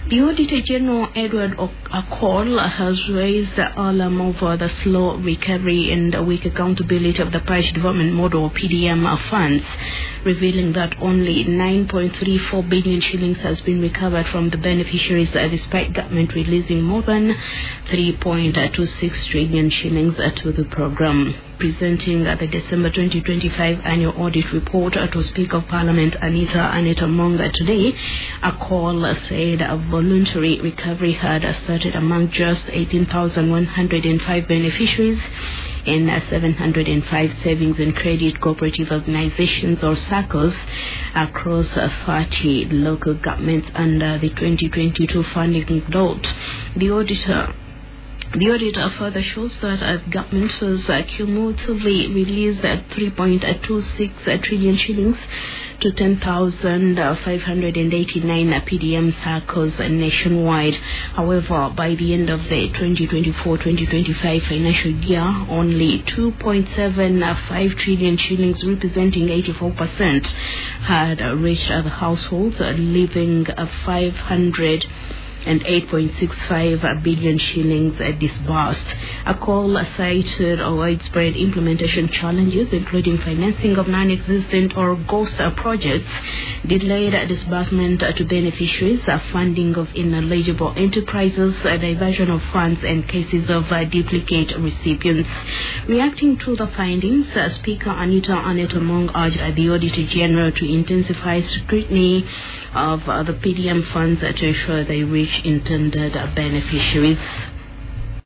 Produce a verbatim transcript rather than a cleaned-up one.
The Auditor General Edward Akol has raised the alarm over the slow recovery and weak accountability of the Parish Development Model or P D M funds, revealing that only nine point three four billion shillings has been recovered from the beneficiaries despite government releasing more than three point two six trillion shillings to the program. Presenting the December twenty twenty-five annual audit report to Speaker of Parliament Anita Anita Monga today, Akol said a voluntary recovery had started among just eighteen thousand one hundred five beneficiaries in seven hundred five savings and credit cooperative organizations or SACCOs across thirty local governments under the twenty twenty-two funding load. The auditor The auditor further shows that as government has uh, cumulatively released uh, three point two six uh, trillion shillings to ten thousand five hundred eighty-nine uh, P D M SACCOs uh, nationwide. However, by the end of the twenty twenty-four twenty twenty-five financial year, only two point seven five trillion shillings, representing eighty-four percent, had uh, reached uh, the households, uh, leaving uh, five hundred and eight point six five billion shillings disbursed. Akol cited widespread implementation challenges, including financing of non-existent or ghost projects, delayed disbursement to beneficiaries, funding of ineligible enterprises, diversion of funds, and cases of duplicate recipients. Reacting to the findings, Speaker Anita Anita Mong urged the Auditor General to intensify scrutiny of the P D M funds to ensure they reach intended beneficiaries.